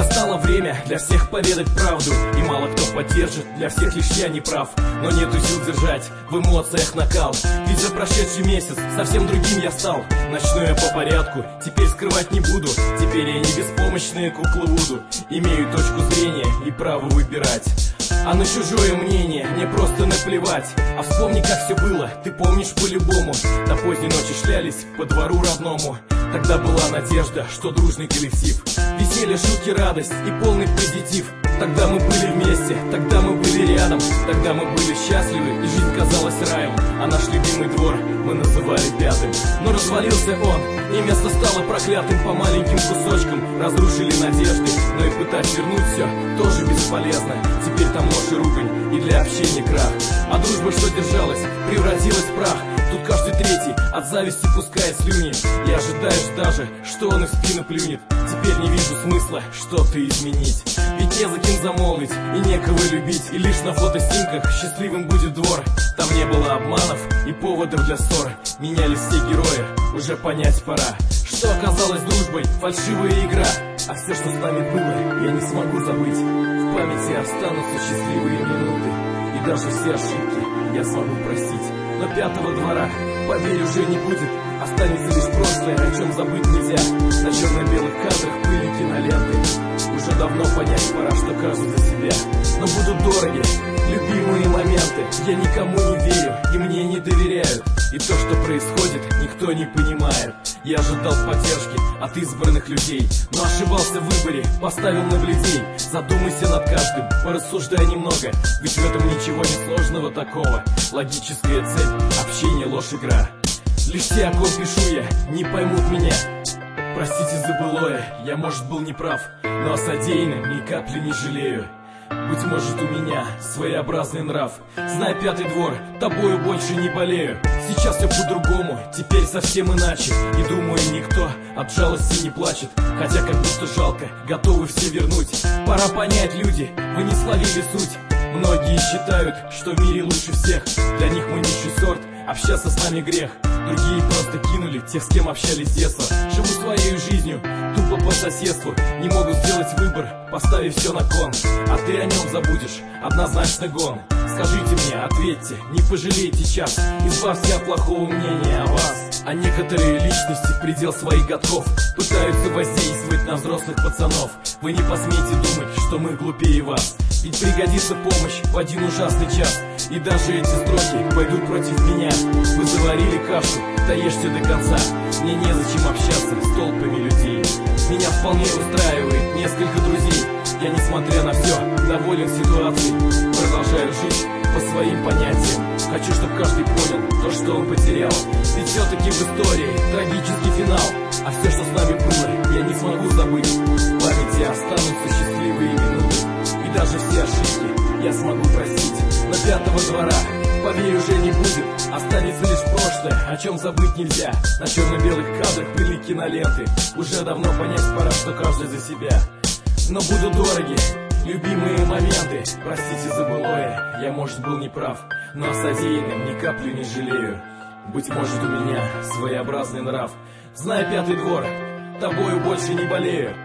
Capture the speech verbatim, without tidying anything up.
настало время для всех поведать правду, и мало кто поддержит, для всех лишь я не прав. Но нету сил держать в эмоциях накал, ведь за прошедший месяц совсем другим я стал. Начну я по порядку, теперь скрывать не буду. Теперь я не беспомощные куклы Вуду. Имею точку зрения и право выбирать, а на чужое мнение мне просто наплевать. А вспомни, как все было, ты помнишь по-любому. До поздней ночи шлялись по двору родному. Тогда была надежда, что дружный коллектив, веселье, шутки, радость и полный позитив. Тогда мы были вместе, тогда мы были рядом, тогда мы были счастливы, и жизнь казалась раем. А наш любимый двор мы называли пятым. Но развалился он, и место стало проклятым. По маленьким кусочкам разрушили надежды, но и пытать вернуть все тоже бесполезно. Теперь там ложь и ругань, и для общения крах. А дружба, что держалась, превратилась в прах. Тут каждый третий от зависти пускает слюни, и ожидаешь даже, что он и в спину плюнет. Теперь не вижу смысла что-то изменить, ведь не за кем замолвить и некого любить. И лишь на фотоснимках счастливым будет двор. Там не было обманов и поводов для ссор. Менялись все герои, уже понять пора, что оказалось дружбой фальшивая игра. А все, что с нами было, я не смогу забыть. В памяти останутся счастливые минуты, и даже все ошибки я смогу простить. Но пятого двора, поверь, уже не будет. Останется лишь прошлое, о чем забыть нельзя. На черно-белых кадрах пыли киноленты. Уже давно понять пора, что каждый за себя. Но будут дороги любимые моменты. Я никому не верю, и мне не доверяют. И то, что происходит, никто не понимает. Я ожидал поддержки от избранных людей, но ошибался в выборе, поставил на людей. Задумайся над каждым, порассуждай немного, ведь в этом ничего не сложного такого. Логическая цепь, общение, ложь, игра. Лишь те, о ком пишу я, не поймут меня. Простите за былое, я, может, был неправ, но о содеянном ни капли не жалею. Быть может, у меня своеобразный нрав. Знай, пятый двор, тобою больше не болею. Сейчас все по-другому, теперь совсем иначе. И думаю, никто от жалости не плачет, хотя как будто жалко, готовы все вернуть. Пора понять, люди, вы не словили суть. Многие считают, что в мире лучше всех. Для них мы низший сорт, общаться с нами грех. Другие просто кинули тех, с кем общались с детства. Живут своей жизнью, тупо по соседству. Не могут сделать выбор, поставив все на кон. А ты о нем забудешь, однозначно гон. Скажите мне, ответьте, не пожалейте час. Избавься от плохого мнения о вас. А некоторые личности в предел своих годков пытаются воздействовать на взрослых пацанов. Вы не посмейте думать, что мы глупее вас, ведь пригодится помощь в один ужасный час. И даже эти строки пойдут против меня. Вы заварили кашу, доешьте до конца. Мне незачем общаться с толпами людей. Меня вполне устраивает несколько друзей. Я, несмотря на все, доволен ситуацией. Продолжаю жить по своим понятиям. Хочу, чтобы каждый понял то, что он потерял. Ведь все-таки в истории трагический финал. А все, что с нами было, я не смогу забыть. В памяти останутся счастливые минуты, и даже все ошибки я смогу простить. Но пятого двора, поверь, уже не будет. Останется лишь прошлое, о чем забыть нельзя. На черно-белых кадрах пыли киноленты. Уже давно понять пора, что каждый за себя. Но будут дороги любимые моменты. Простите за былое, я, может, был неправ, но о содеянном ни капли не жалею. Быть может, у меня своеобразный нрав. Знай, пятый двор, тобою больше не болею.